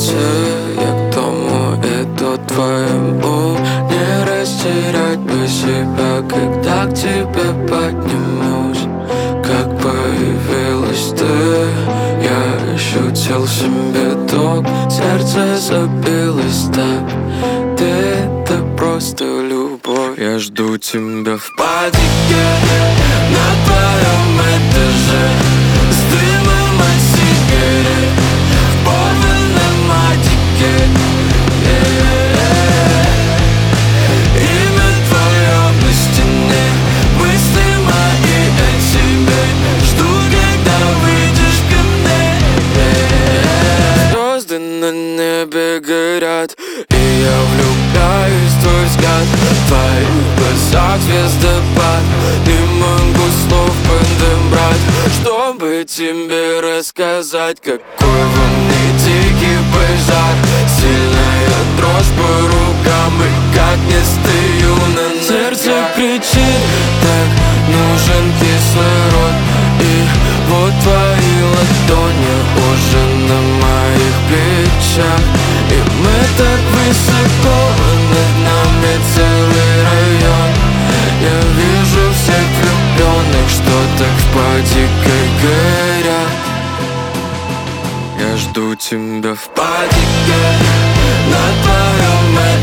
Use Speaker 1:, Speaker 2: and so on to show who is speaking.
Speaker 1: сердце, я к тому иду твоему. Не растерять бы себя, когда к тебе поднимусь. Как появилась ты, я ощутил в себе ток. Сердце забилось так, ты просто любовь. Я жду тебя в падике на твоем этаже, с дымом от сигарет в порванном одеке. Имя твое на стене, мысли мои о тебе. Жду, когда выйдешь ко мне. Звезды на небе горят, и я влюбляюсь в твой взгляд. В твоих глазах звездопад, не могу слов подобрать, чтобы тебе рассказать, какой во мне дикий пожар. Сильная дрожь по рукам, и как не стою на ногах. Сердце кричит, так нужен кислород. И вот твои ладони уже на моих плечах, и мы так высоко, над нами целый район. Я вижу всех влюбленных, что так в падике горят. Я жду тебя в падике на твоем